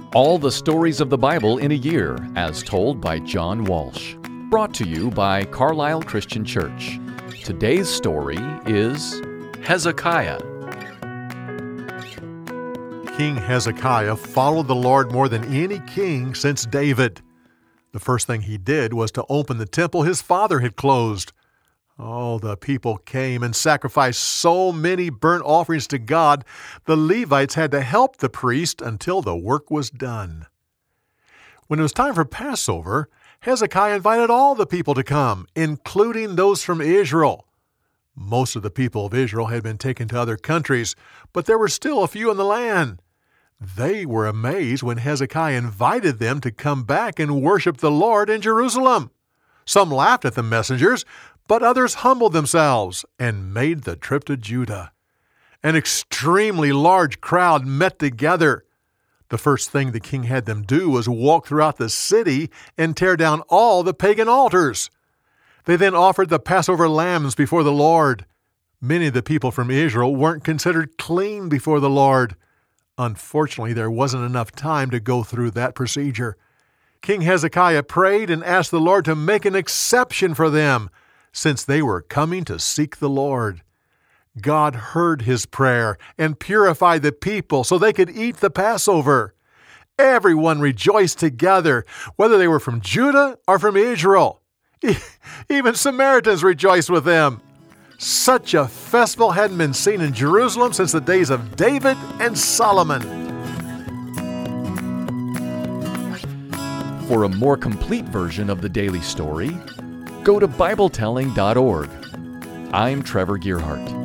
All the stories of the Bible in a year, as told by John Walsh. Brought to you by Carlisle Christian Church. Today's story is Hezekiah. King Hezekiah followed the Lord more than any king since David. The first thing he did was to open the temple his father had closed. Oh, the people came and sacrificed so many burnt offerings to God, the Levites had to help the priest until the work was done. When it was time for Passover, Hezekiah invited all the people to come, including those from Israel. Most of the people of Israel had been taken to other countries, but there were still a few in the land. They were amazed when Hezekiah invited them to come back and worship the Lord in Jerusalem. Some laughed at the messengers, but others humbled themselves and made the trip to Judah. An extremely large crowd met together. The first thing the king had them do was walk throughout the city and tear down all the pagan altars. They then offered the Passover lambs before the Lord. Many of the people from Israel weren't considered clean before the Lord. Unfortunately, there wasn't enough time to go through that procedure. King Hezekiah prayed and asked the Lord to make an exception for them, since they were coming to seek the Lord. God heard his prayer and purified the people so they could eat the Passover. Everyone rejoiced together, whether they were from Judah or from Israel. Even Samaritans rejoiced with them. Such a festival hadn't been seen in Jerusalem since the days of David and Solomon. For a more complete version of the daily story, go to BibleTelling.org. I'm Trevor Gearhart.